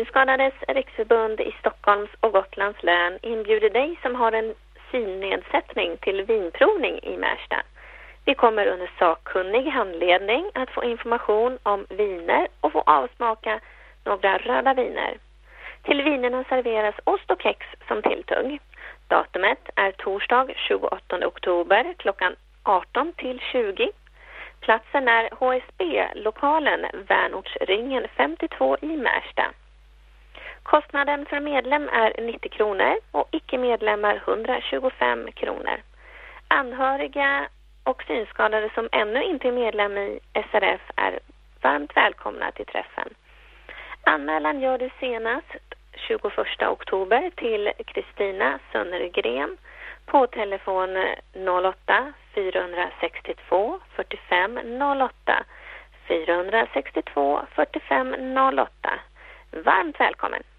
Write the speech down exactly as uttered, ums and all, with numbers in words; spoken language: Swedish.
Synskadades riksförbund i Stockholms och Gotlands län inbjuder dig som har en synnedsättning till vinprovning i Märsta. Vi kommer under sakkunnig handledning att få information om viner och få avsmaka några röda viner. Till vinerna serveras ost och kex som tilltugg. Datumet är torsdag tjugoåttonde oktober klockan arton till tjugo. Platsen är H S B-lokalen Värnortsringen femtiotvå i Märsta. Kostnaden för medlem är nittio kronor och icke-medlemmar hundratjugofem kronor. Anhöriga och synskadade som ännu inte är medlem i S R F är varmt välkomna till träffen. Anmälan gör du senast tjugoförsta oktober till Kristina Sönnergren på telefon noll åtta fyra sex två fyrtiofem noll åtta fyra sex två fyrtiofem noll åtta. Varmt välkommen!